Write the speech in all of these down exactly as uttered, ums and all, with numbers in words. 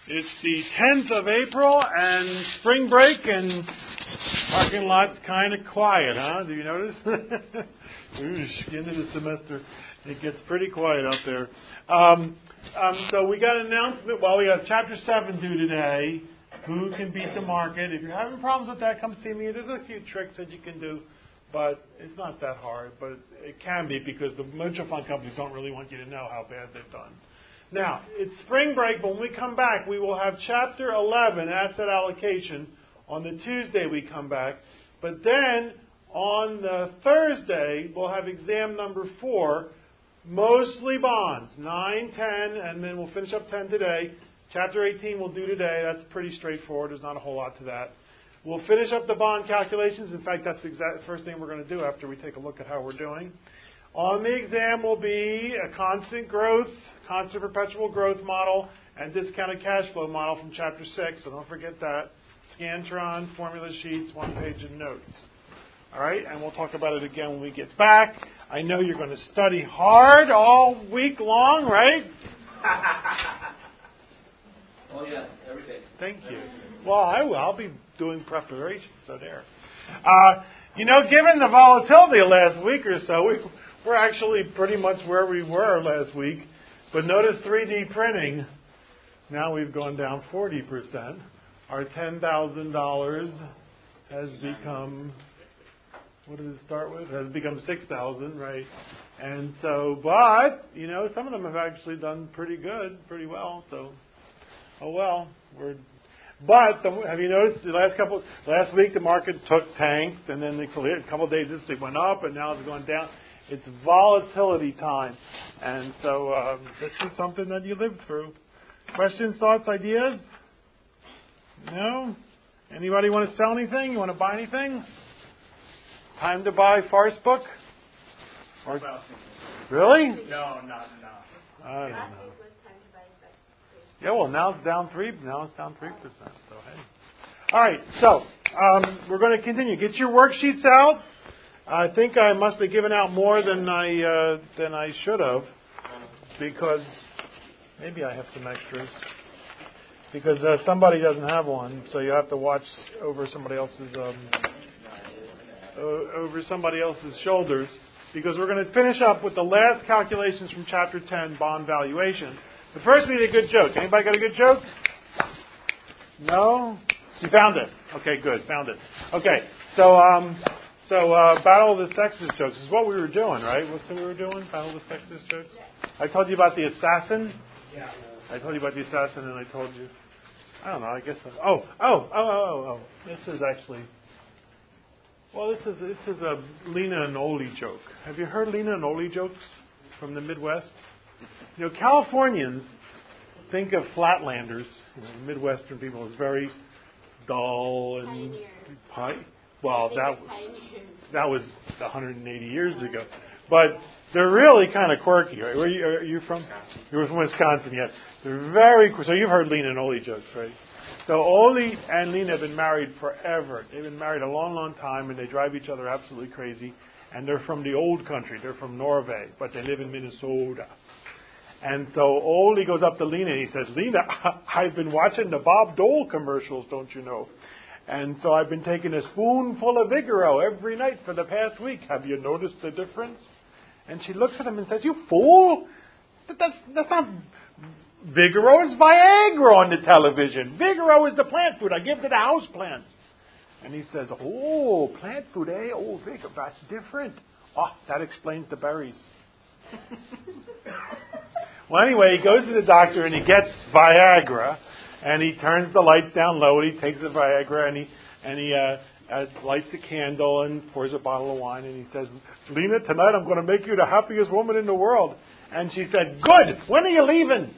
It's the tenth of April and spring break, and parking lot's kind of quiet, huh? Do you notice? Oosh, end of the semester, it gets pretty quiet out there. Um, um, so we got an announcement. Well, we got chapter seven due today. Who can beat the market? If you're having problems with that, come see me. There's a few tricks that you can do, but it's not that hard. But it can be because the mutual fund companies don't really want you to know how bad they've done. Now, it's spring break, but when we come back, we will have chapter eleven, asset allocation, on the Tuesday we come back. But then, on the Thursday, we'll have exam number four, mostly bonds, nine, ten, and then we'll finish up ten today. Chapter eighteen we'll do today. That's pretty straightforward. There's not a whole lot to that. We'll finish up the bond calculations. In fact, that's the exact first thing we're going to do after we take a look at how we're doing. On the exam will be a constant growth, constant perpetual growth model, and discounted cash flow model from chapter six. So don't forget that. Scantron, formula sheets, one page of notes. All right, and we'll talk about it again when we get back. I know you're going to study hard all week long, right? Oh, yes, every day. Thank you. Well, I will. I'll be doing preparation, so there. Uh, you know, given the volatility of last week or so, we, we're actually pretty much where we were last week. But notice three D printing. Now we've gone down forty percent. Our ten thousand dollars has become, what did it start with? Has become six thousand dollars, right? And so, but, you know, some of them have actually done pretty good, pretty well, so... Oh well, we're. But the, have you noticed the last couple? Last week the market took tanked, and then the, a couple of days this it went up, and now it's going down. It's volatility time, and so um, this is something that you lived through. Questions, thoughts, ideas? No. Anybody want to sell anything? You want to buy anything? Time to buy Farce book? Or, really? No, not no. I don't know. Yeah, well, now it's down three. Now it's down three percent. So hey. All right. So um, we're going to continue. Get your worksheets out. I think I must have given out more than I uh, than I should have, because maybe I have some extras. Because uh, somebody doesn't have one, so you have to watch over somebody else's um, over somebody else's shoulders. Because we're going to finish up with the last calculations from chapter ten, bond valuations. But first we need a good joke. Anybody got a good joke? No? You found it. Okay, good. Found it. Okay, so um, so uh, Battle of the Sexes jokes is what we were doing, right? What's what we were doing? Battle of the Sexes jokes? I told you about the assassin. Yeah. I told you about the assassin, and I told you... I don't know, I guess... I, oh, oh, oh, oh, oh. This is actually... Well, this is this is a Lena and Ole joke. Have you heard Lena and Ole jokes from the Midwest? You know, Californians think of flatlanders, you know, Midwestern people, as very dull and pi- well, that that was one hundred eighty years ago. But they're really kind of quirky, right? Where are you, are you from? You're from Wisconsin, yeah. They're very so you've heard Lena and Ole jokes, right? So Ole and Lena have been married forever. They've been married a long, long time, and they drive each other absolutely crazy. And they're from the old country. They're from Norway, but they live in Minnesota. And so Ole goes up to Lena and he says, Lena, I've been watching the Bob Dole commercials, don't you know? And so I've been taking a spoonful of Vigoro every night for the past week. Have you noticed the difference? And she looks at him and says, you fool! That's, that's not Vigoro, it's Viagra on the television. Vigoro is the plant food I give to the house plants. And he says, oh, plant food, eh? Oh, Vigoro, that's different. Oh, that explains the berries. Well, anyway, he goes to the doctor and he gets Viagra, and he turns the lights down low, and he takes the Viagra, and he and he uh, uh, lights a candle and pours a bottle of wine, and he says, Lena, tonight I'm going to make you the happiest woman in the world. And she said, good, when are you leaving?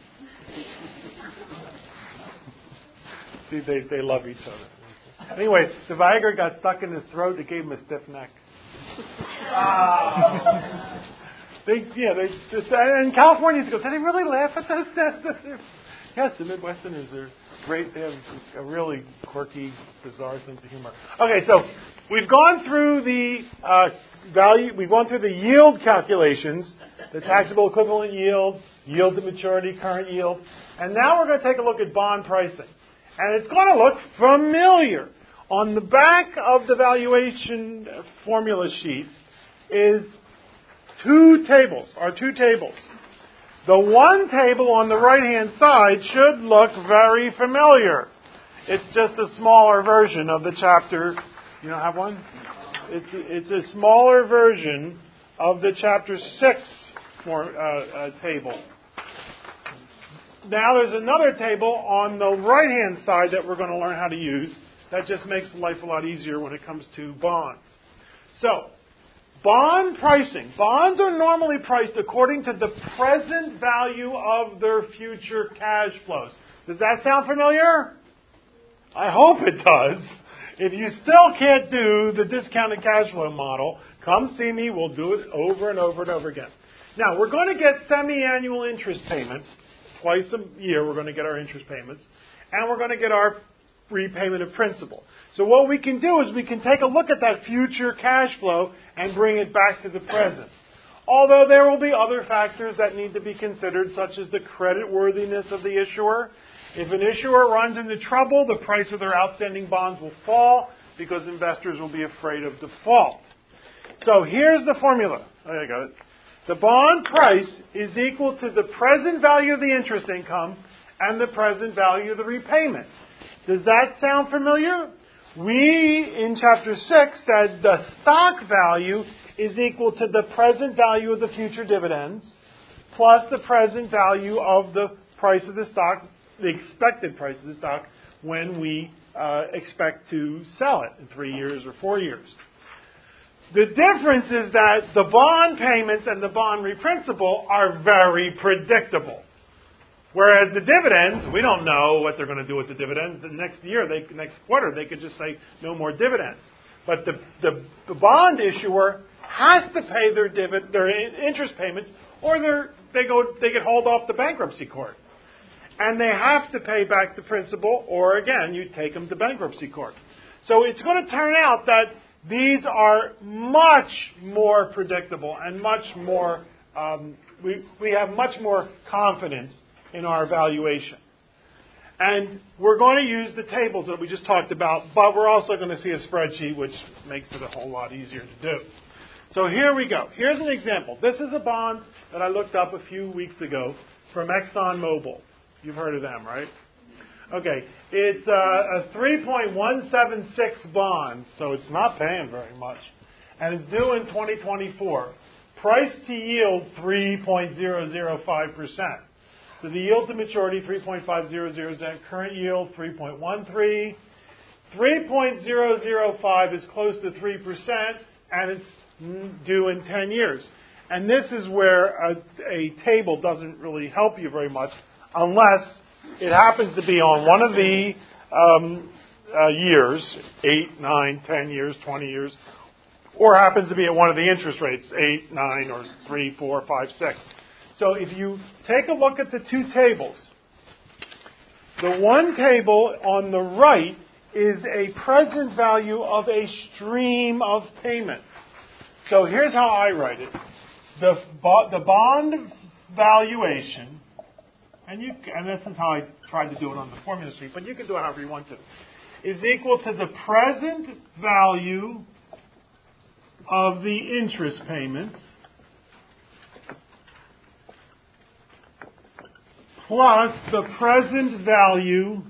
See, they, they love each other. Anyway, the Viagra got stuck in his throat, it gave him a stiff neck. Oh. They, yeah, they just, and Californians go, did they really laugh at this? Yes, the Midwesterners are great. They have a really quirky, bizarre sense of humor. Okay, so we've gone through the uh, value, we've gone through the yield calculations, the taxable equivalent yield, yield to maturity, current yield. And now we're going to take a look at bond pricing. And it's going to look familiar. On the back of the valuation formula sheet is two tables, are two tables. The one table on the right-hand side should look very familiar. It's just a smaller version of the chapter. You don't have one? It's, it's a smaller version of the chapter six for, uh, uh, table. Now there's another table on the right-hand side that we're going to learn how to use. That just makes life a lot easier when it comes to bonds. So, bond pricing. Bonds are normally priced according to the present value of their future cash flows. Does that sound familiar? I hope it does. If you still can't do the discounted cash flow model, come see me. We'll do it over and over and over again. Now, we're going to get semi-annual interest payments. Twice a year we're going to get our interest payments. And we're going to get our repayment of principal. So what we can do is we can take a look at that future cash flow and bring it back to the present. Although there will be other factors that need to be considered, such as the creditworthiness of the issuer. If an issuer runs into trouble, the price of their outstanding bonds will fall because investors will be afraid of default. So here's the formula. Oh, I got it. The bond price is equal to the present value of the interest income and the present value of the repayment. Does that sound familiar? We, in Chapter six, said the stock value is equal to the present value of the future dividends plus the present value of the price of the stock, the expected price of the stock, when we uh, expect to sell it in three years or four years. The difference is that the bond payments and the bond reprinciple are very predictable. Whereas the dividends, we don't know what they're going to do with the dividends. The next year, they, next quarter, they could just say no more dividends. But the, the, the bond issuer has to pay their divid, their interest payments, or they're, they go they get hauled off the bankruptcy court, and they have to pay back the principal, or again, you take them to bankruptcy court. So it's going to turn out that these are much more predictable and much more. Um, we we have much more confidence in our valuation. And we're going to use the tables that we just talked about, but we're also going to see a spreadsheet, which makes it a whole lot easier to do. So here we go. Here's an example. This is a bond that I looked up a few weeks ago from ExxonMobil. You've heard of them, right? Okay. It's uh, a three point one seven six bond, so it's not paying very much. And it's due in twenty twenty-four. Price to yield three point zero zero five percent. So the yield to maturity, three point five zero zero percent. Current yield, three point one three. three point zero zero five is close to three percent, and it's due in ten years. And this is where a, a table doesn't really help you very much unless it happens to be on one of the um, uh, years, eight, nine, ten years, twenty years, or happens to be at one of the interest rates, eight, nine, or three, four, five, six. So if you take a look at the two tables, the one table on the right is a present value of a stream of payments. So here's how I write it. The, the bond valuation, and, you, and this is how I tried to do it on the formula sheet, but you can do it however you want to, is equal to the present value of the interest payments plus the present value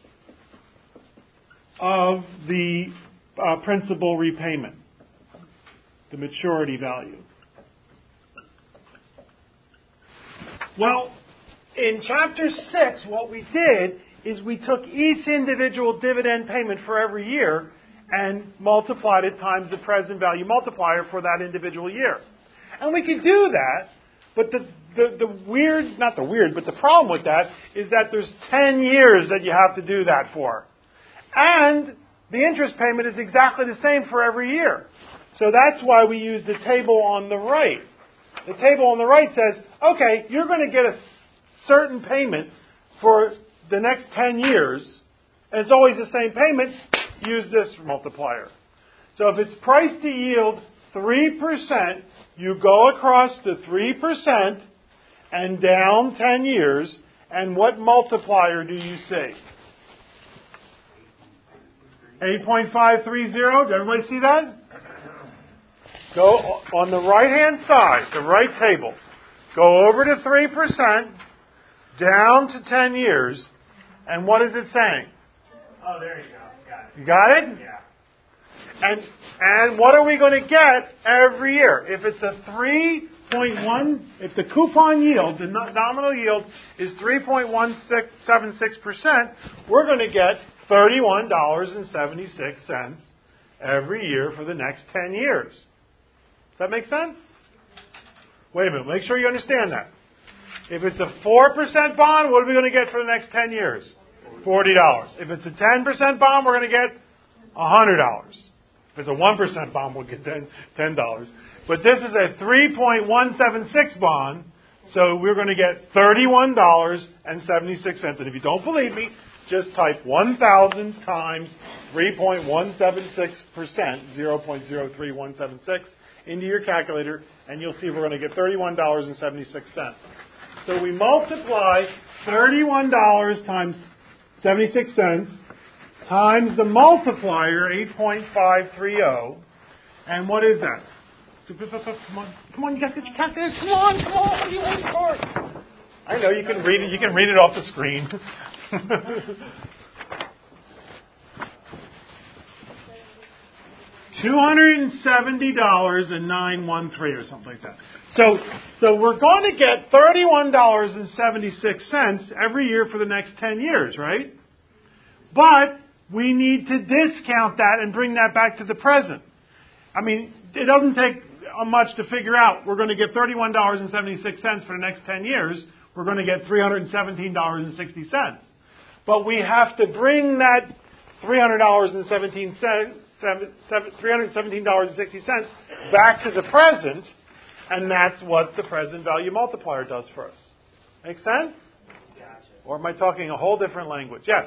of the uh, principal repayment, the maturity value. Well, in Chapter six, what we did is we took each individual dividend payment for every year and multiplied it times the present value multiplier for that individual year. And we could do that, but the, the, the weird, not the weird, but the problem with that is that there's ten years that you have to do that for. And the interest payment is exactly the same for every year. So that's why we use the table on the right. The table on the right says, okay, you're going to get a certain payment for the next ten years, and it's always the same payment, use this multiplier. So if it's price to yield three percent, you go across to three percent and down ten years, and what multiplier do you see? eight point five three zero. Did everybody see that? Go on the right-hand side, the right table. Go over to three percent, down to ten years, and what is it saying? Oh, there you go. Got it. You got it? Yeah. And and what are we going to get every year? If it's a three point one, if the coupon yield, the nominal yield is three point one seven six percent, we're going to get thirty-one dollars and seventy-six cents every year for the next ten years. Does that make sense? Wait a minute. Make sure you understand that. If it's a four percent bond, what are we going to get for the next ten years? forty dollars. If it's a ten percent bond, we're going to get one hundred dollars. If it's a one percent bond, we'll get ten dollars. But this is a three point one seven six bond, so we're going to get thirty-one dollars and seventy-six cents. And if you don't believe me, just type one thousand times three point one seven six percent, zero point zero three one seven six, into your calculator, and you'll see we're going to get thirty-one dollars and seventy-six cents. So we multiply thirty-one dollars times seventy-six cents times the multiplier, eight point five three zero. And what is that? Come on, come on, you got to get your calculators. Come on, come on, what are you waiting for? I know, you can read it, you can read it off the screen. two hundred seventy dollars and nine one three or something like that. So, so we're going to get thirty-one dollars and seventy-six cents every year for the next ten years, right? But we need to discount that and bring that back to the present. I mean, it doesn't take much to figure out. We're going to get thirty-one dollars and seventy-six cents for the next ten years. We're going to get three hundred seventeen dollars and sixty cents. But we have to bring that three hundred dollars and seventeen cents, three hundred seventeen dollars and sixty cents back to the present, and that's what the present value multiplier does for us. Make sense? Gotcha. Or am I talking a whole different language? Yes?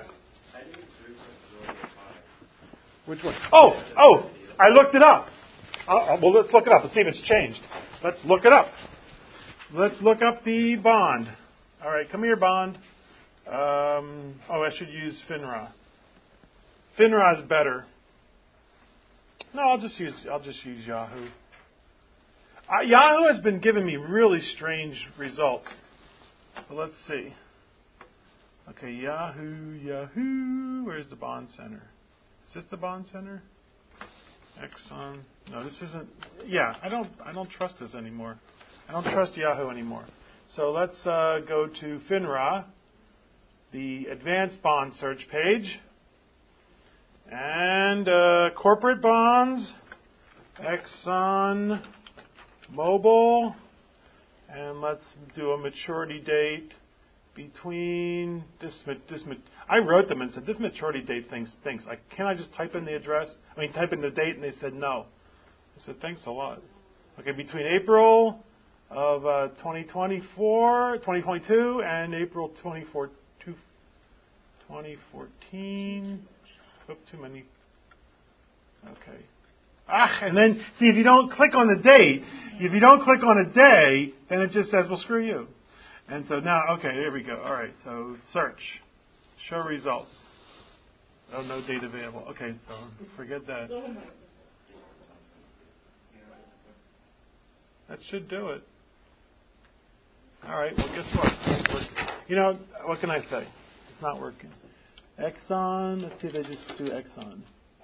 Which one? Oh, oh, I looked it up. Uh, well, let's look it up. Let's see if it's changed. Let's look it up. Let's look up the bond. All right, come here, bond. Um, oh, I should use FINRA. FINRA is better. No, I'll just use I'll just use Yahoo. Uh, Yahoo has been giving me really strange results. But let's see. Okay, Yahoo, Yahoo. Where's the bond center? Is this the bond center? Exxon. No, this isn't. Yeah, I don't. I don't trust this anymore. I don't trust Yahoo anymore. So let's uh, go to FINRA, the advanced bond search page, and uh, corporate bonds, Exxon Mobil, and let's do a maturity date between this. this I wrote them and said this maturity date thing stinks. Like, can I just type in the address? I mean, type in the date, and they said no. I said thanks a lot. Okay, between April of uh, twenty twenty-four, twenty twenty-two, and April twenty fourteen. Oop, too many. Okay. Ah, and then see if you don't click on the date, if you don't click on a day, then it just says, well, screw you. And so now, okay, there we go. All right, so search. Show results. Oh, no date available. Okay, so forget that. That should do it. All right, well, guess what? You know, what can I say? It's not working. Exxon, let's see if they just do Exxon.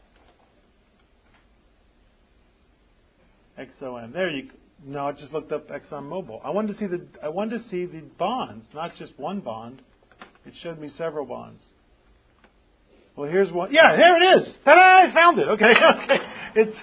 X O M. There you go. No, I just looked up Exxon Mobil. I wanted to see the I wanted to see the bonds, not just one bond. It showed me several bonds. Well, here's one. Yeah, here it is. Ta-da! I found it. Okay, okay. It's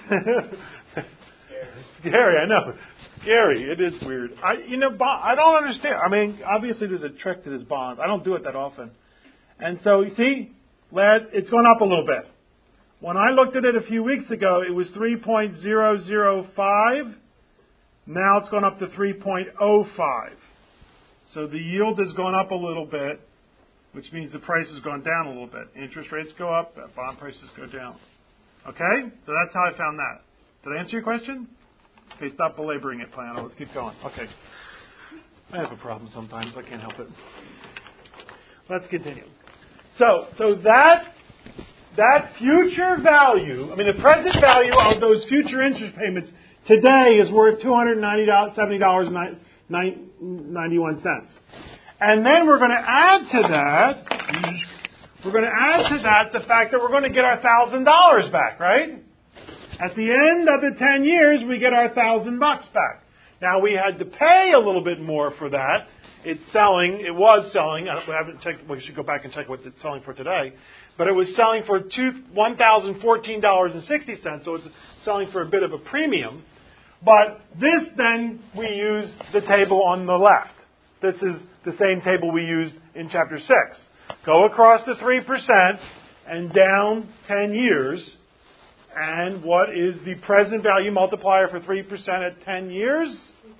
scary. I know. Scary. It is weird. I, you know, I don't understand. I mean, obviously there's a trick to this bond. I don't do it that often. And so, you see, lad, it's gone up a little bit. When I looked at it a few weeks ago, it was three point zero zero five. Now it's gone up to three point zero five. So the yield has gone up a little bit, which means the price has gone down a little bit. Interest rates go up, bond prices go down. Okay? So that's how I found that. Did I answer your question? Okay, stop belaboring it, Plano. Let's keep going. Okay. I have a problem sometimes. I can't help it. Let's continue. So, so that that future value, I mean, the present value of those future interest payments today is worth two hundred seventy dollars and ninety-one cents. And then we're going to add to that, we're going to add to that the fact that we're going to get our one thousand dollars back, right? At the end of the ten years, we get our one thousand bucks back. Now, we had to pay a little bit more for that. It's selling, it was selling, I haven't checked, we should go back and check what it's selling for today, but it was selling for one thousand fourteen dollars and sixty cents, so it's selling for a bit of a premium. But this, then, we use the table on the left. This is the same table we used in Chapter six. Go across the three percent and down ten years. And what is the present value multiplier for three percent at ten years?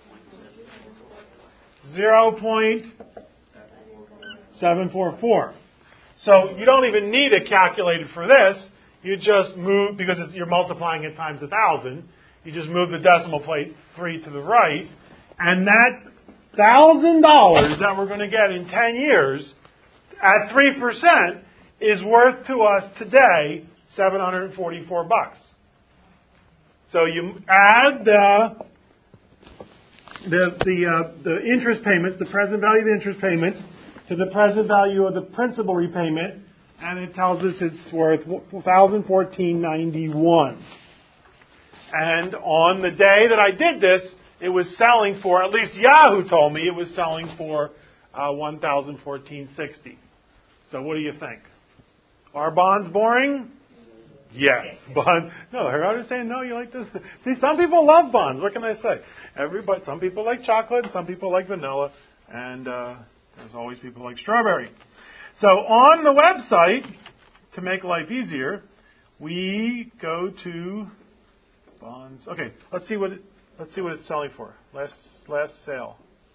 zero point seven four four. So you don't even need a calculator for this. You just move, because it's, you're multiplying it times one thousand, you just move the decimal plate three to the right. And that one thousand dollars that we're going to get in ten years at three percent is worth to us today seven hundred forty-four bucks. So you add the the the, uh, the interest payments, the present value of the interest payment, to the present value of the principal repayment, and it tells us it's worth one thousand fourteen dollars and ninety-one cents. And on the day that I did this, it was selling for, at least Yahoo told me, it was selling for uh, one thousand fourteen dollars and sixty cents. So what do you think? Are bonds boring? Yes. Bond. No, I was saying, no, you like this. See, some people love bonds. What can I say? Everybody, some people like chocolate, some people like vanilla, and uh, there's always people like strawberry. So on the website, to make life easier, we go to bonds. Okay, let's see what it, let's see what it's selling for. Last last sale,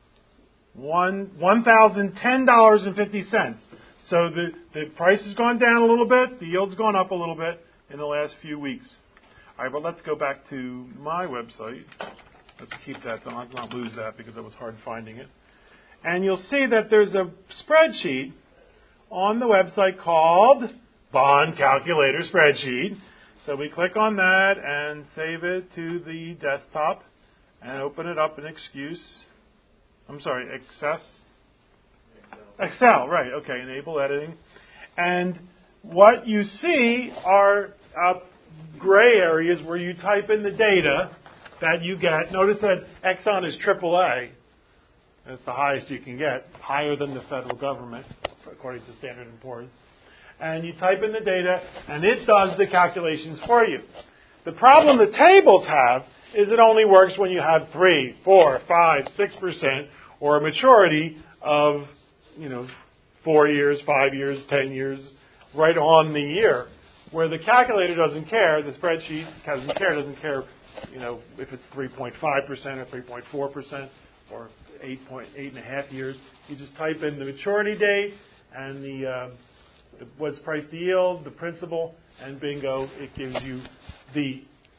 one one thousand ten dollars and fifty cents. So the the price has gone down a little bit. The yield's gone up a little bit in the last few weeks. All right, but let's go back to my website. Let's keep that. Let's not lose that because it was hard finding it. And you'll see that there's a spreadsheet on the website called Bond Calculator Spreadsheet. So we click on that and save it to the desktop and open it up in Excuse. I'm sorry, Access. Excel. Excel, right. Okay, enable editing. And what you see are uh, gray areas where you type in the data that you get. Notice that Exxon is triple A. That's the highest you can get, higher than the federal government, according to Standard and Poor's. And you type in the data, and it does the calculations for you. The problem the tables have is it only works when you have three, four, five, six percent, or a maturity of, you know, four years, five years, ten years, right on the year. Where the calculator doesn't care, the spreadsheet doesn't care, doesn't care, you know, if it's three point five percent or three point four percent or eight point eight and a half years. You just type in the maturity date and the, uh, the what's price to yield, the principal, and bingo, it gives you the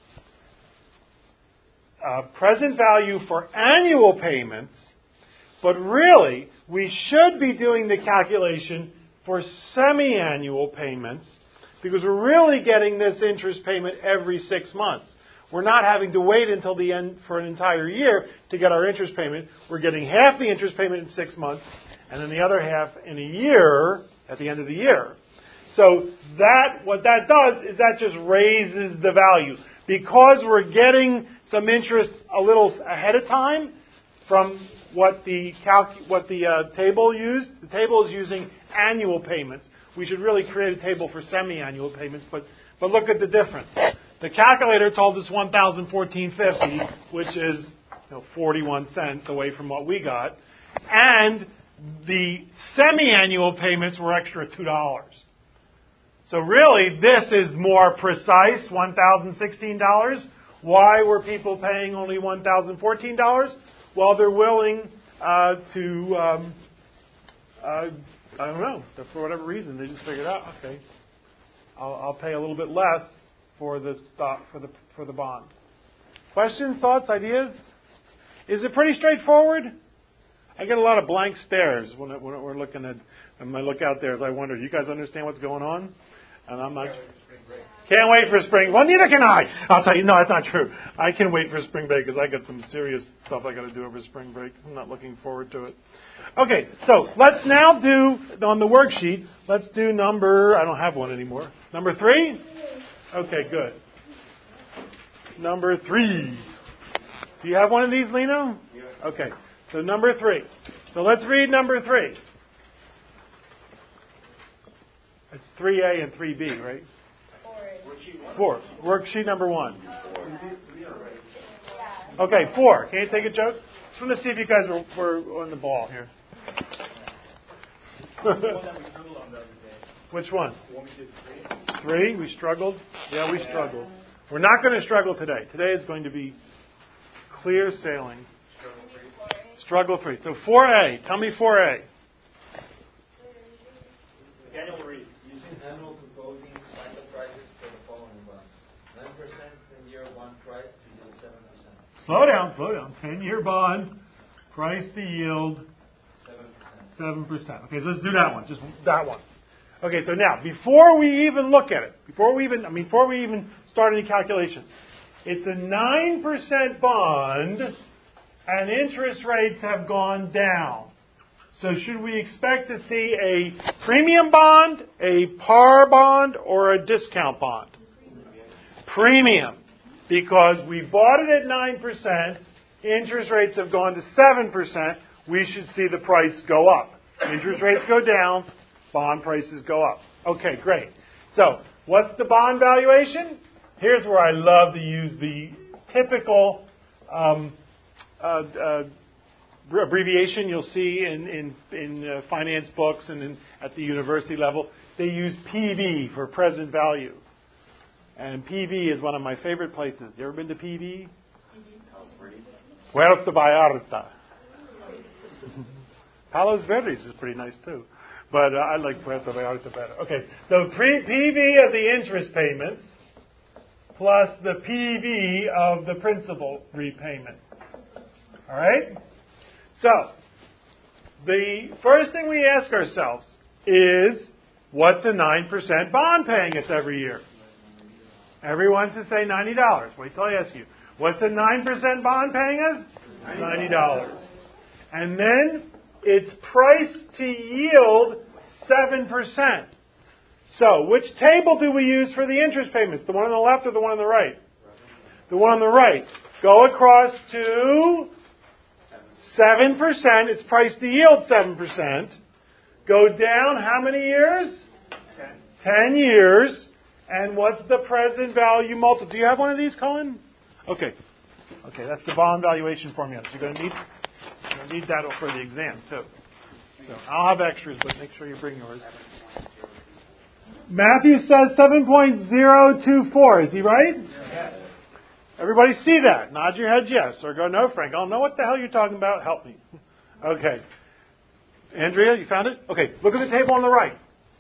uh, present value for annual payments. But really, we should be doing the calculation for semi-annual payments because we're really getting this interest payment every six months. We're not having to wait until the end for an entire year to get our interest payment. We're getting half the interest payment in six months and then the other half in a year at the end of the year. So that what that does is that just raises the value. Because we're getting some interest a little ahead of time from what the calc- what the uh, table used. The table is using annual payments. We should really create a table for semi-annual payments, but but look at the difference. The calculator told us one thousand fourteen fifty, which is, you know, forty-one cents away from what we got, and the semi-annual payments were extra two dollars. So really, this is more precise, one thousand sixteen dollars. Why were people paying only one thousand fourteen dollars? Well, they're willing uh, to, um, uh, I don't know, for whatever reason, they just figured out, okay, I'll, I'll pay a little bit less for the stock, for the for the bond. Questions, thoughts, ideas? Is it pretty straightforward? I get a lot of blank stares when, it, when we're looking at, when I look out there. As I wonder, do you guys understand what's going on? And I'm not. Can't wait for spring. Well, neither can I. I'll tell you, no, that's not true. I can wait for spring break because I got some serious stuff I got to do over spring break. I'm not looking forward to it. Okay, so let's now do, on the worksheet, let's do number, I don't have one anymore. Number three? Okay, good. Number three. Do you have one of these, Lino? Okay, so number three. So let's read number three. It's three A and three B, right? Four. Worksheet number one. Okay, four. Can you take a joke? Just want to see if you guys were, were on the ball here. Which one? Three? We struggled? Yeah, we struggled. We're not going to struggle today. Today is going to be clear sailing. Struggle free. So four A. Tell me four A. Daniel reads. Using annual proposing cycle prices for the following bonds. nine percent ten-year bond price to yield seven percent. Slow down, slow down. ten-year bond, price to yield seven percent. seven percent. Okay, so let's do that one. Just that one. Okay, so now, before we even look at it, before we even, I mean, before we even start any calculations, it's a nine percent bond, and interest rates have gone down. So should we expect to see a premium bond, a par bond, or a discount bond? Premium. Because we bought it at nine percent, interest rates have gone to seven percent, we should see the price go up. Interest rates go down, bond prices go up. Okay, great. So, what's the bond valuation? Here's where I love to use the typical um, uh, uh, abbreviation you'll see in, in, in uh, finance books and in, at the university level. They use P V for present value. And P V is one of my favorite places. You ever been to P V? Puerto Vallarta. Palos Verdes is pretty nice too. But uh, I like Puerto Vallarta better. Okay, so P V of the interest payments plus the P V of the principal repayment. All right? So, the first thing we ask ourselves is, what's a nine percent bond paying us every year? Everyone wants to say ninety dollars. Wait till I ask you. What's a nine percent bond paying us? ninety dollars. And then it's priced to yield seven percent. So, which table do we use for the interest payments? The one on the left or the one on the right? The one on the right. Go across to seven percent. It's priced to yield seven percent. Go down how many years? Ten. Ten years. And what's the present value multiple? Do you have one of these, Colin? Okay. Okay, that's the bond valuation formula. So you're going to need, you're going to need that for the exam, too. So I'll have extras, but make sure you bring yours. Matthew says seven point zero two four. Is he right? Yes. Everybody see that? Nod your head yes. Or go, no, Frank. I don't know what the hell you're talking about. Help me. Okay. Andrea, you found it? Okay. Look at the table on the right.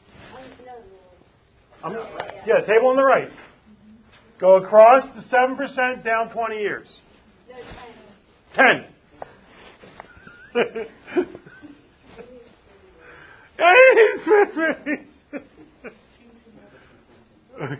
Um, yeah, table on the right. Go across to seven percent, down twenty years. ten. Okay.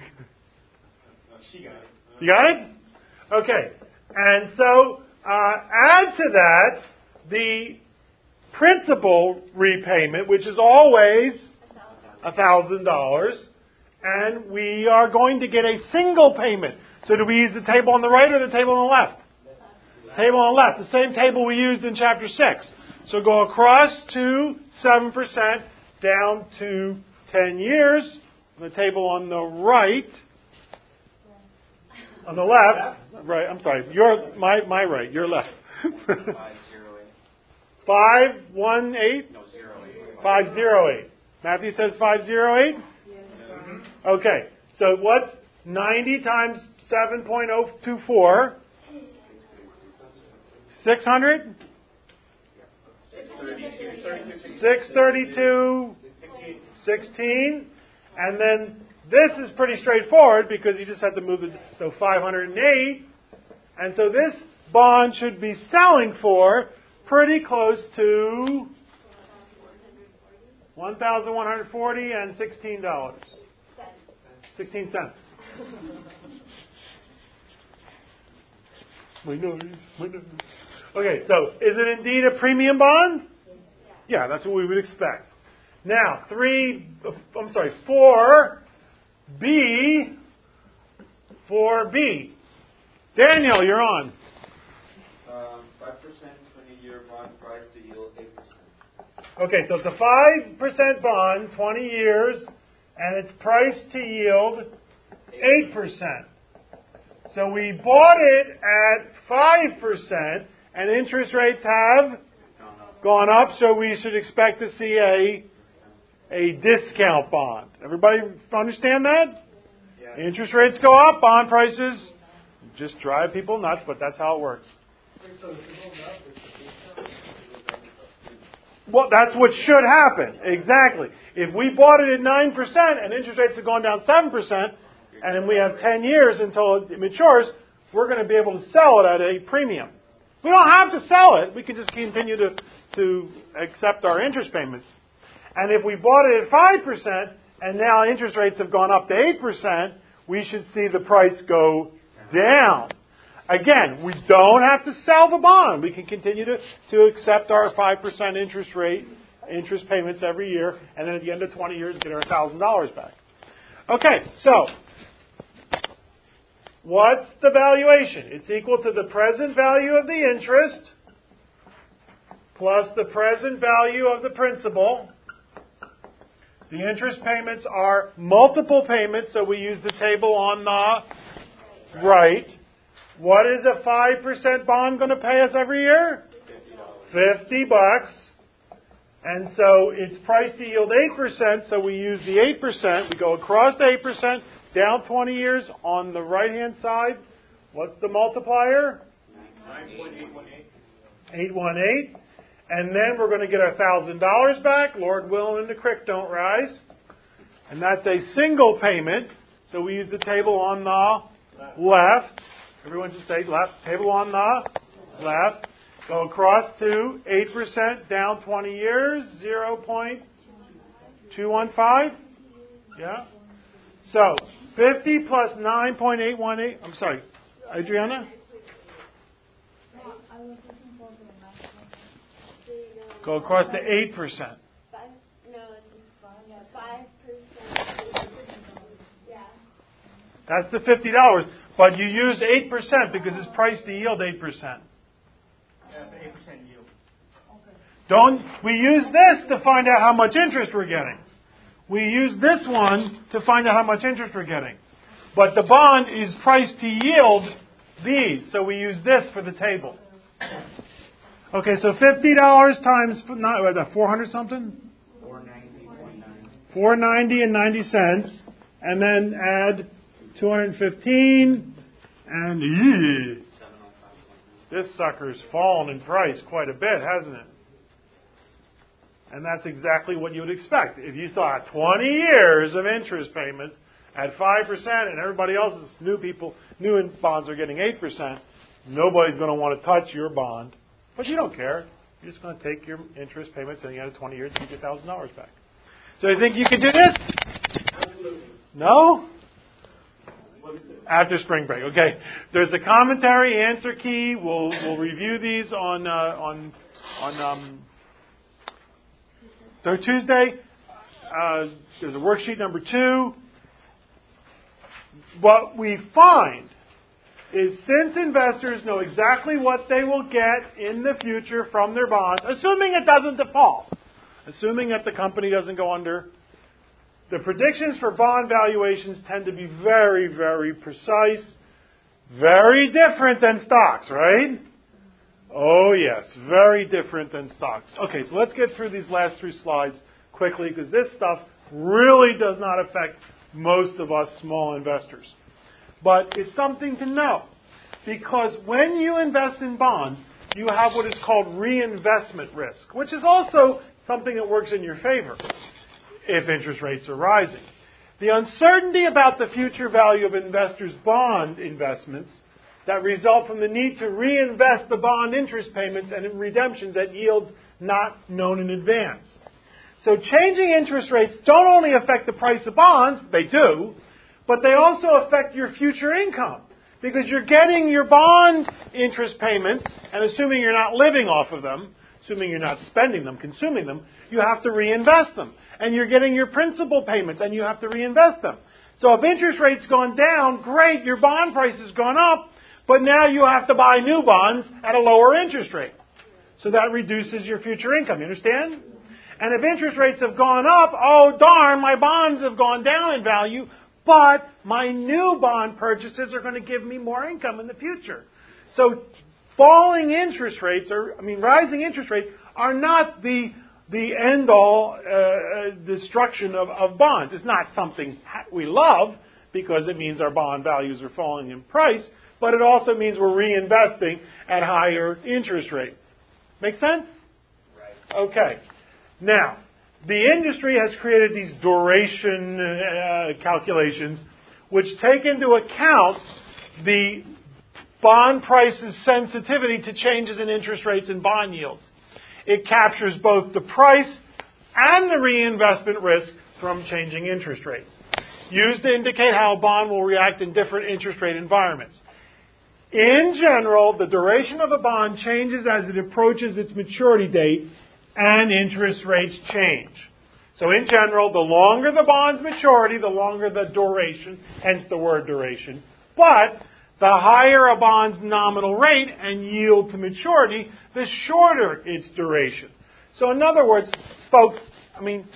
You got it? Okay. And so, uh, add to that the principal repayment, which is always one thousand dollars. And we are going to get a single payment. So do we use the table on the right or the table on the left? Left. Table on the left. The same table we used in chapter six. So go across to seven percent, down to ten years. The table on the right. On the left. Right, I'm sorry. Your, my, my right. Your left. five one eight? No, zero eight. five zero eight. Matthew says five zero eight? Okay, so what's ninety times seven point zero two four? six hundred? six thirty-two, sixteen. And then this is pretty straightforward because you just have to move it. So five hundred eight And so this bond should be selling for pretty close to one thousand one hundred forty dollars and sixteen dollars. sixteen cents. My nose, my nose. Okay, so is it indeed a premium bond? Yeah, that's what we would expect. Now, three, I'm sorry, four B, four B. Daniel, you're on. Um, five percent twenty-year bond price to yield eight percent. Okay, so it's a five percent bond, twenty years, and it's priced to yield eight percent. So we bought it at five percent, and interest rates have gone up, so we should expect to see a, a discount bond. Everybody understand that? Yes. Interest rates go up, bond prices just drive people nuts, but that's how it works. Well, that's what should happen. Exactly. If we bought it at nine percent and interest rates have gone down seven percent, and then we have ten years until it matures, we're going to be able to sell it at a premium. We don't have to sell it. We can just continue to, to accept our interest payments. And if we bought it at five percent and now interest rates have gone up to eight percent, we should see the price go down. Again, we don't have to sell the bond. We can continue to, to accept our five percent interest rate, interest payments every year, and then at the end of twenty years, get our one thousand dollars back. Okay, so what's the valuation? It's equal to the present value of the interest plus the present value of the principal. The interest payments are multiple payments, so we use the table on the right. What is a five percent bond going to pay us every year? fifty bucks. And so it's priced to yield eight percent, so we use the eight percent. We go across the eight percent, down twenty years. On the right-hand side, what's the multiplier? nine point eight one eight. eight one eight. And then we're going to get our one thousand dollars back. Lord willing, and the creek don't rise. And that's a single payment. So we use the table on the left. Everyone should say left. Table on the left. Go across to eight percent down twenty years, zero point two one five. Yeah? So, fifty plus nine point eight one eight. I'm sorry, Adriana? Go across to eight percent. That's the fifty dollars. But you use eight percent because it's priced to yield eight percent. eight percent yield. Don't, we use this to find out how much interest we're getting. We use this one to find out how much interest we're getting. But the bond is priced to yield these, so we use this for the table. Okay, so fifty dollars times four hundred something? four ninety point nine. four ninety and ninety cents, and then add two hundred fifteen, and eee, this sucker's fallen in price quite a bit, hasn't it? And that's exactly what you would expect. If you thought twenty years of interest payments at five percent and everybody else's new people, new bonds are getting eight percent, nobody's going to want to touch your bond. But you don't care. You're just going to take your interest payments and at the end of twenty years, you get one thousand dollars back. So you think you can do this? No? After spring break. Okay. There's a commentary, answer key. We'll we'll review these on uh, on on um, third Tuesday. Uh, there's a worksheet number two. What we find is since investors know exactly what they will get in the future from their bonds, assuming it doesn't default, assuming that the company doesn't go under, the predictions for bond valuations tend to be very, very precise, very different than stocks, right? Oh yes, very different than stocks. Okay, so let's get through these last three slides quickly because this stuff really does not affect most of us small investors. But it's something to know because when you invest in bonds, you have what is called reinvestment risk, which is also something that works in your favor if interest rates are rising. The uncertainty about the future value of investors' bond investments that result from the need to reinvest the bond interest payments and in redemptions at yields not known in advance. So changing interest rates don't only affect the price of bonds, they do, but they also affect your future income. Because you're getting your bond interest payments, and assuming you're not living off of them, assuming you're not spending them, consuming them, you have to reinvest them. And you're getting your principal payments, and you have to reinvest them. So if interest rates gone down, great, your bond price has gone up, but now you have to buy new bonds at a lower interest rate. So that reduces your future income, you understand? And if interest rates have gone up, oh darn, my bonds have gone down in value, but my new bond purchases are going to give me more income in the future. So falling interest rates, or I mean rising interest rates, are not the the end-all uh, destruction of, of bonds. It's not something we love because it means our bond values are falling in price, but it also means we're reinvesting at higher interest rates. Make sense? Right. Okay. Now, the industry has created these duration uh, calculations which take into account the bond price's sensitivity to changes in interest rates and bond yields. It captures both the price and the reinvestment risk from changing interest rates, used to indicate how a bond will react in different interest rate environments. In general, the duration of a bond changes as it approaches its maturity date and interest rates change. So in general, the longer the bond's maturity, the longer the duration, hence the word duration. But the higher a bond's nominal rate and yield to maturity, the shorter its duration. So in other words, folks, I mean,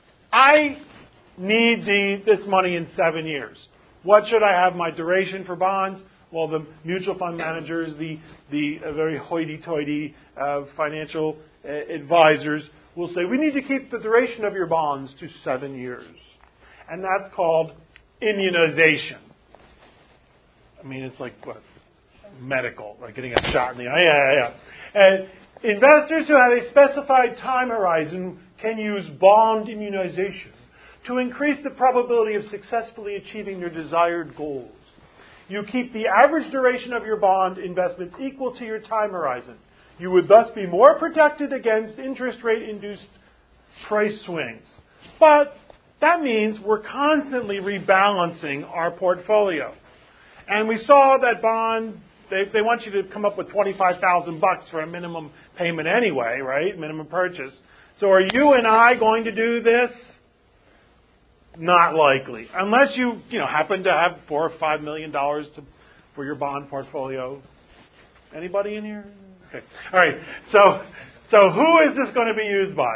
I need the, this money in seven years. What should I have my duration for bonds? Well, the mutual fund managers, the, the uh, very hoity-toity uh, financial uh, advisors will say, we need to keep the duration of your bonds to seven years. And that's called immunization. I mean, it's like, what, medical, like getting a shot in the eye. Yeah, yeah, yeah. And investors who have a specified time horizon can use bond immunization to increase the probability of successfully achieving their desired goals. You keep the average duration of your bond investments equal to your time horizon. You would thus be more protected against interest rate-induced price swings. But that means we're constantly rebalancing our portfolio. And we saw that bond, they, they want you to come up with twenty-five thousand bucks for a minimum payment anyway, right? Minimum purchase. So are you and I going to do this? Not likely. Unless you, you know, happen to have four or five million dollars to, for your bond portfolio. Anybody in here? Okay. All right. So, so who is this going to be used by?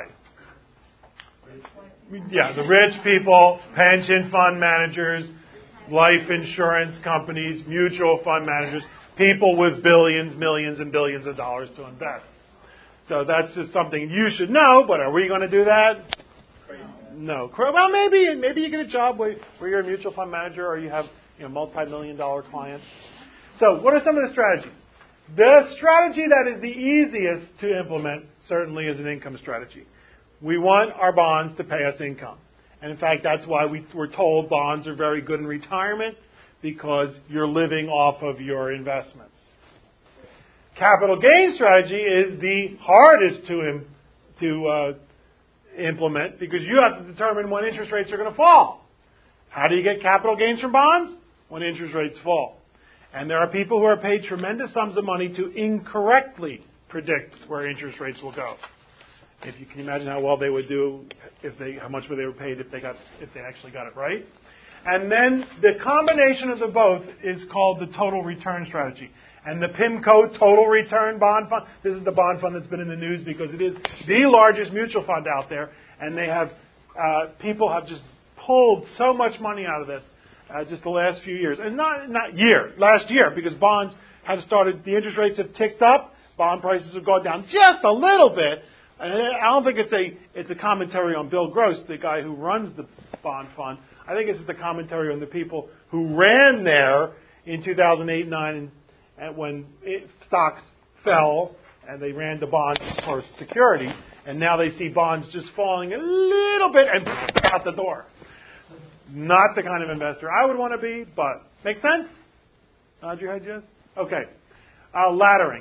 Yeah, the rich people, pension fund managers, life insurance companies, mutual fund managers, people with billions, millions, and billions of dollars to invest. So that's just something you should know, but are we going to do that? No. Well, maybe maybe you get a job where, where you're a mutual fund manager or you have you know multi-million dollar clients. So what are some of the strategies? The strategy that is the easiest to implement certainly is an income strategy. We want our bonds to pay us income. And in fact, that's why we, we're told bonds are very good in retirement, because you're living off of your investments. Capital gain strategy is the hardest to, im, to uh, implement, because you have to determine when interest rates are going to fall. How do you get capital gains from bonds? When interest rates fall. And there are people who are paid tremendous sums of money to incorrectly predict where interest rates will go. If you can imagine how well they would do, if they, how much they were paid if they got, if they actually got it right. And then the combination of the both is called the total return strategy. And the PIMCO Total Return Bond Fund, this is the bond fund that's been in the news because it is the largest mutual fund out there, and they have uh, people have just pulled so much money out of this uh, just the last few years, and not not year, last year, because bonds have started, the interest rates have ticked up, bond prices have gone down just a little bit. And I don't think it's a it's a commentary on Bill Gross, the guy who runs the bond fund. I think it's the commentary on the people who ran there in two thousand eight and nine, and, and when it, stocks fell and they ran to bonds for security, and now they see bonds just falling a little bit and out the door. Not the kind of investor I would want to be, but makes sense? Nod your head, yes? Okay, uh, laddering.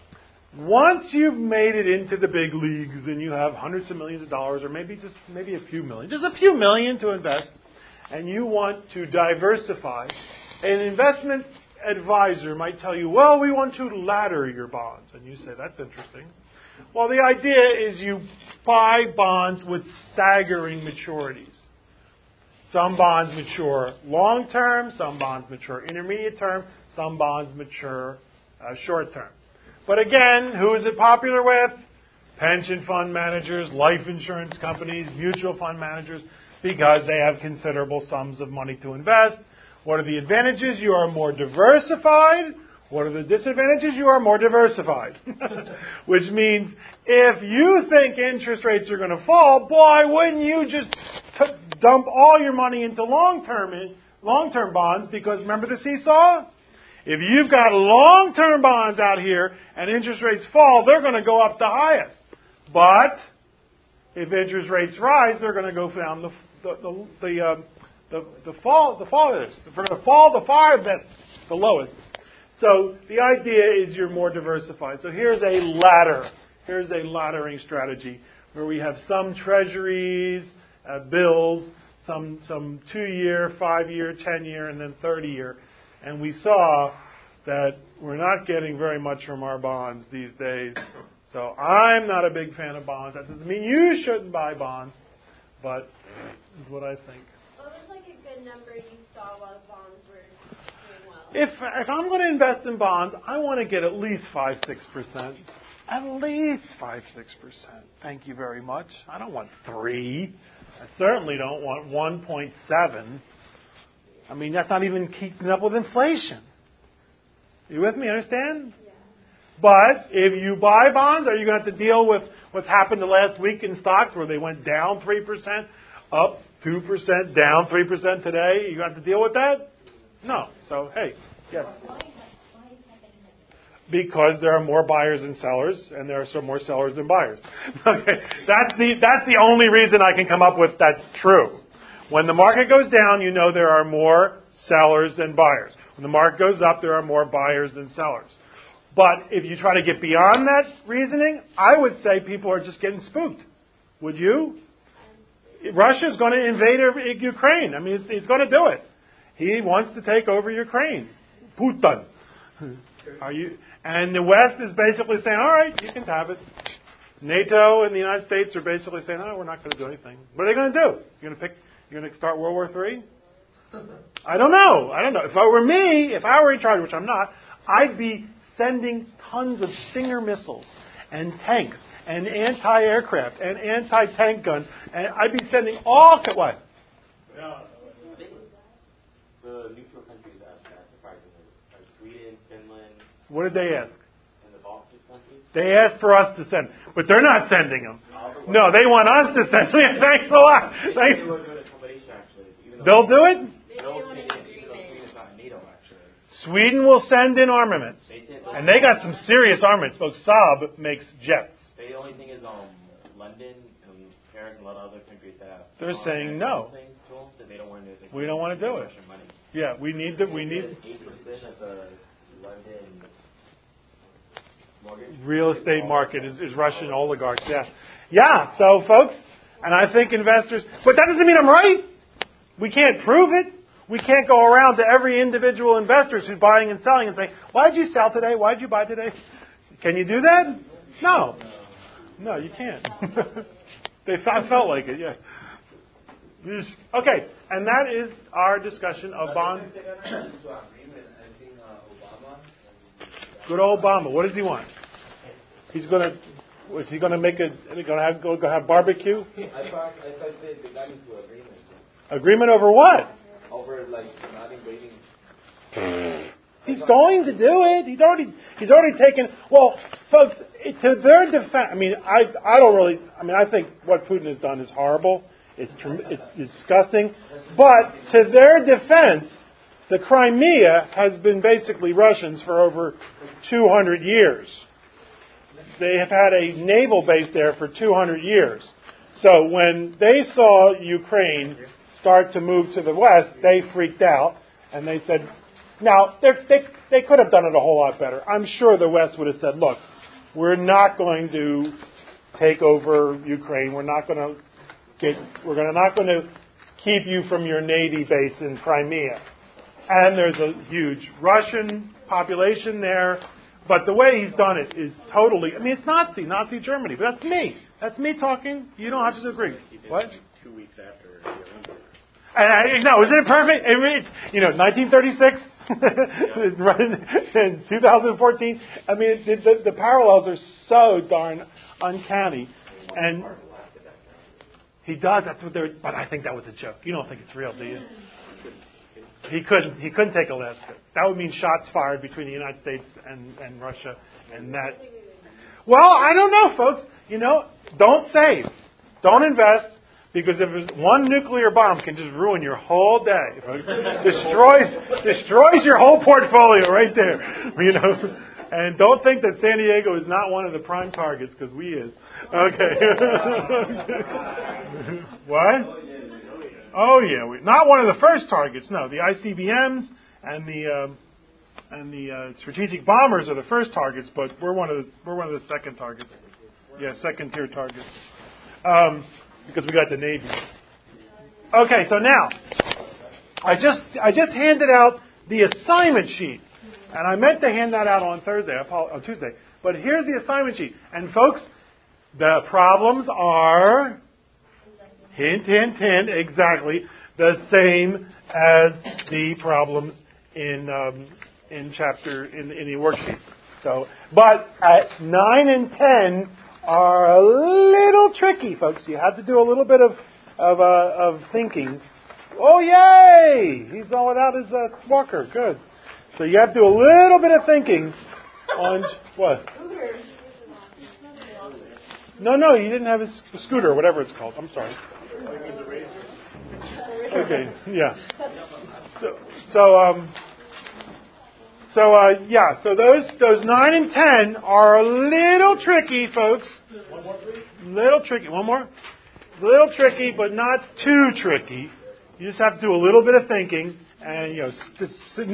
Once you've made it into the big leagues and you have hundreds of millions of dollars, or maybe just maybe a few million, just a few million to invest, and you want to diversify, an investment advisor might tell you, well, we want to ladder your bonds. And you say, that's interesting. Well, the idea is you buy bonds with staggering maturities. Some bonds mature long term, some bonds mature intermediate term, some bonds mature uh, short term. But again, who is it popular with? Pension fund managers, life insurance companies, mutual fund managers, because they have considerable sums of money to invest. What are the advantages? You are more diversified. What are the disadvantages? You are more diversified. Which means if you think interest rates are going to fall, boy, wouldn't you just t- dump all your money into long-term long-term bonds? Because remember the seesaw? If you've got long-term bonds out here and interest rates fall, they're going to go up the highest. But if interest rates rise, they're going to go down the the the the, uh, the, the fall the farthest. If they're going to fall the farthest, the lowest. So the idea is you're more diversified. So here's a ladder. Here's a laddering strategy where we have some treasuries, uh, bills, some some two-year, five-year, ten-year, and then thirty-year. And we saw that we're not getting very much from our bonds these days. So I'm not a big fan of bonds. That doesn't mean you shouldn't buy bonds, but this is what I think. What was like a good number you saw while bonds were doing well? If if I'm going to invest in bonds, I want to get at least five, six percent. At least five, six percent. Thank you very much. I don't want three. I certainly don't want one point seven. I mean, that's not even keeping up with inflation. You with me? Understand? Yeah. But if you buy bonds, are you going to have to deal with what's happened the last week in stocks where they went down three percent, up two percent, down three percent today? You got to deal with that? No. So, hey, yes. Because there are more buyers than sellers, and there are some more sellers than buyers. Okay, that's the that's the only reason I can come up with that's true. When the market goes down, you know there are more sellers than buyers. When the market goes up, there are more buyers than sellers. But if you try to get beyond that reasoning, I would say people are just getting spooked. Would you? Russia's going to invade Ukraine. I mean, he's, he's going to do it. He wants to take over Ukraine. Putin. Are you? And the West is basically saying, all right, you can have it. NATO and the United States are basically saying, oh, we're not going to do anything. What are they going to do? You're going to pick? You're going to start World War Three? I don't know. I don't know. If I were me, if I were in charge, which I'm not, I'd be sending tons of Stinger missiles and tanks and anti-aircraft and anti-tank guns, and I'd be sending all ki- what? Yeah, the neutral countries asked that, surprisingly, like Sweden, Finland. What did they ask? And the Baltic countries. They asked for us to send, but they're not sending them. No, they want us to send them. Thanks a lot. Thanks. They were doing a combination, actually. Even They'll do it? No, Sweden, even though Sweden's not in NATO, actually. Sweden will send in armaments. They did. And they got some serious armaments. Folks, Saab makes jets. The only thing is, um, London and Paris and a lot of other countries that have. They're um, saying no. Things to them that they don't want to do. We don't want to do it. Russian money. Yeah, we need to, we need eight percent of the London mortgage. real estate market is, is Russian oligarchs. Yeah. Yeah, so folks, and I think investors, but that doesn't mean I'm right. We can't prove it. We can't go around to every individual investor who's buying and selling and say, why did you sell today? Why did you buy today? Can you do that? No. No, you can't. they I felt like it, yeah. Okay, and that is our discussion of bond. Good old Obama. What does he want? He's going to. Is he going to make a? Going to have go, go have barbecue? I thought I thought they, they got into agreement. Agreement over what? Over like not invading. He's going to do it. He's already he's already taken. Well, folks, to their defense, I mean, I I don't really. I mean, I think what Putin has done is horrible. It's it's disgusting. But to their defense, the Crimea has been basically Russians for over two hundred years. They have had a naval base there for two hundred years. So when they saw Ukraine start to move to the west, they freaked out and they said, Now, they they could have done it a whole lot better. I'm sure the West would have said, look, we're not going to take over Ukraine. We're not going to get, we're gonna, not going to keep you from your Navy base in Crimea. And there's a huge Russian population there. But the way he's done it is totally, I mean, it's Nazi, Nazi Germany. But that's me. That's me talking. You don't have to agree. What? Two weeks after the Olympics. And I, no, isn't it perfect? I mean, it's, you know, nineteen thirty-six, in two thousand fourteen. I mean, the, the, the parallels are so darn uncanny. And he does. That's what they're. But I think that was a joke. You don't think it's real, do you? He couldn't. He couldn't take Alaska. That would mean shots fired between the United States and, and Russia, and that. Well, I don't know, folks. You know, don't save, don't invest. Because if there's one nuclear bomb can just ruin your whole day, folks. destroys destroys your whole portfolio right there, you know. And don't think that San Diego is not one of the prime targets, because we is. Okay. What? Oh yeah, we, not one of the first targets. No, the I C B Ms and the um, and the uh, strategic bombers are the first targets, but we're one of the we're one of the second targets. Yeah, second tier targets. Um, Because we got the Navy. Okay, so now I just I just handed out the assignment sheet, and I meant to hand that out on Thursday, on Tuesday. But here's the assignment sheet, and folks, the problems are hint, hint, hint, exactly the same as the problems in um, in chapter in in the worksheet. So, but at nine and ten are a little tricky, folks. You have to do a little bit of of, uh, of thinking. Oh, yay! He's all without his uh, walker. Good. So you have to do a little bit of thinking on what? No, no, he didn't have his scooter, or whatever it's called. I'm sorry. Okay, yeah. So, so um. So, uh, yeah, so those those nine and ten are a little tricky, folks. One more, please. Little tricky. One more. Little tricky, but not too tricky. You just have to do a little bit of thinking and, you know, st- st-